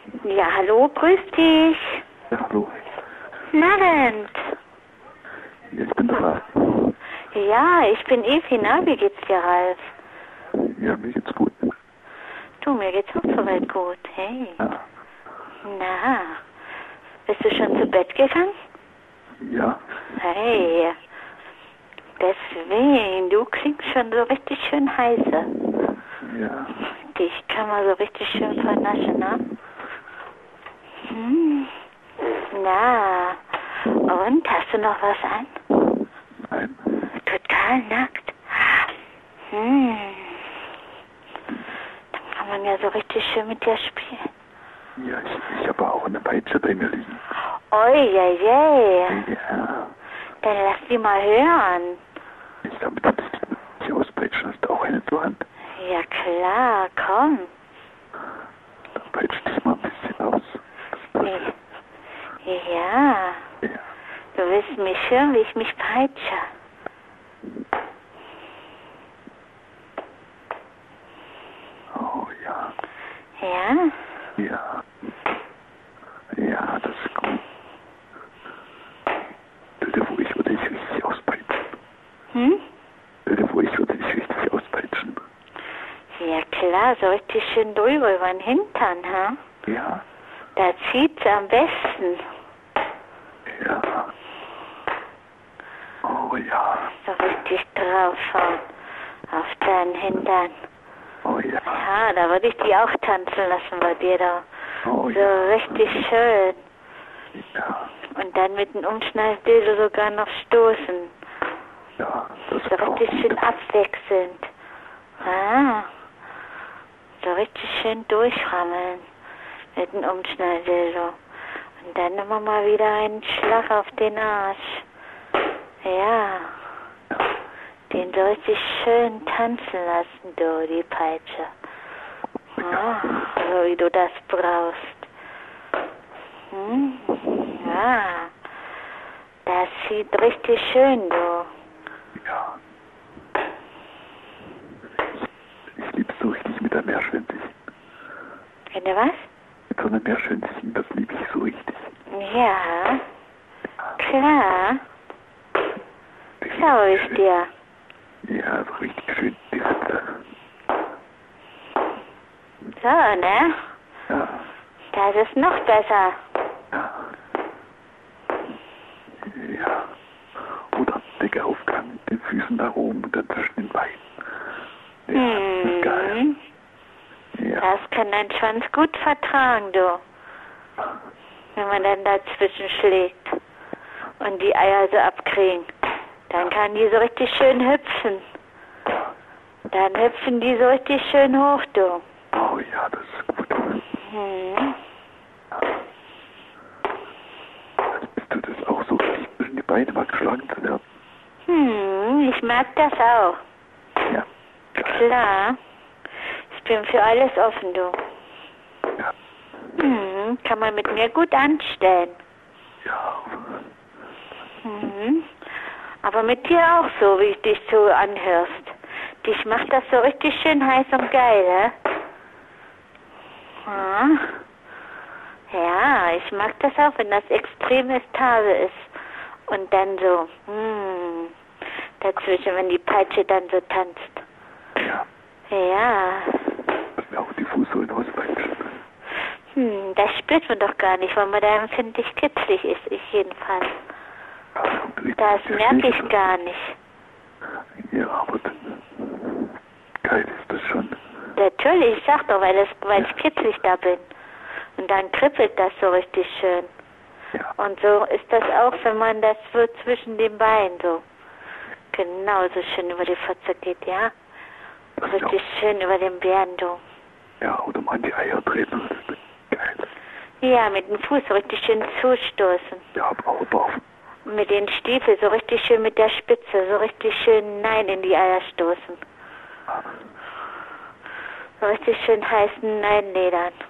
Ja, hallo, grüß dich. Ja, hallo. Narend. Ja, ich bin der Ralf. Ja, ich bin Evi, na, wie geht's dir, Ralf? Ja, mir geht's gut. Du, mir geht's auch soweit gut, hey. Ja. Na, bist du schon zu Bett gegangen? Ja. Hey, deswegen, du klingst schon so richtig schön heiße. Ja. Dich kann man so richtig schön vernaschen, ne? Na, und, hast du noch was an? Nein. Total nackt. Dann kann man ja so richtig schön mit dir spielen. Ja, ich habe auch eine Peitsche bei mir liegen. Oje. Ja. Dann lass die mal hören. Damit kann ich dich auspeitschen. Hast du auch eine zur Hand? Ja klar, komm. Dann peitsch dich mal ein bisschen aus. Ja. Ja. Du willst mich hören, wie ich mich peitsche. Oh ja. Ja? Ja. Ja, das ist gut. Stell dir vor, ich würde dich richtig auspeitschen. Stell dir vor, ich würde dich richtig auspeitschen. Ja klar, so richtig schön drüber über den Hintern, ha? Ja. Da zieht's am besten. Ja. Oh ja. So richtig draufhauen. Auf deinen Hintern. Oh ja. Ja, da würde ich die auch tanzen lassen bei dir da. Oh so ja. richtig schön. Ja. Und dann mit dem Umschnalldildo sogar noch stoßen. Ja, das So ist auch richtig schön gut. abwechselnd. Ah. So richtig schön durchrammeln mit dem Umschnalldildo. Und dann immer mal wieder einen Schlag auf den Arsch. Ja. Den soll ich schön tanzen lassen, du, die Peitsche. Ah, so wie du das brauchst. Ja. Das sieht richtig schön, du. Ja. Ich liebe es so richtig mit der Meerschweinchen. Wenn du was? Mit so einer Meerschweinchen, das liebe ich so richtig. Ja. Klar. Schau ich dir. Ja, so richtig schön die Rippe. So, ne? Ja. Das ist noch besser. Ja. Ja. Oder dicker Aufgang mit den Füßen nach oben und dann zwischen den Beinen. Ja, das ist geil. Ja. Das kann dein Schwanz gut vertragen, du. Wenn man dann dazwischen schlägt und die Eier so abkriegen. Dann kann die so richtig schön hüpfen. Dann hüpfen die so richtig schön hoch, du. Oh ja, das ist gut. Als bist du das auch so richtig zwischen die Beine mal geschlagen zu werden. Ich mag das auch. Ja. Klar. Ich bin für alles offen, du. Ja. Kann man mit mir gut anstellen. Ja. Aber mit dir auch so, wie ich dich so anhörst. Dich macht das so richtig schön heiß und geil, ne? Ja, ich mag das auch, wenn das extrem Ekstase ist. Und dann so, dazwischen, wenn die Peitsche dann so tanzt. Ja. Ja. Lass mir auch die Fußsohlen auspeitschen. Das spürt man doch gar nicht, weil man da empfindlich kitzlig ist, ich jedenfalls. Das merke ich gar nicht. Ja, aber geil ist das schon. Natürlich, ich sag doch, weil ich kitzlig da bin. Und dann kribbelt das so richtig schön. Ja. Und so ist das auch, wenn man das so zwischen den Beinen so genauso schön über die Fotze geht, ja? Richtig schön über den Bären, du. Ja, oder mal an die Eier treten. Das ist geil. Ja, mit dem Fuß so richtig schön zustoßen. Ja, aber auch. Mit den Stiefeln so richtig schön mit der Spitze, so richtig schön Nein in die Eier stoßen. So richtig schön heißen Nein ledern.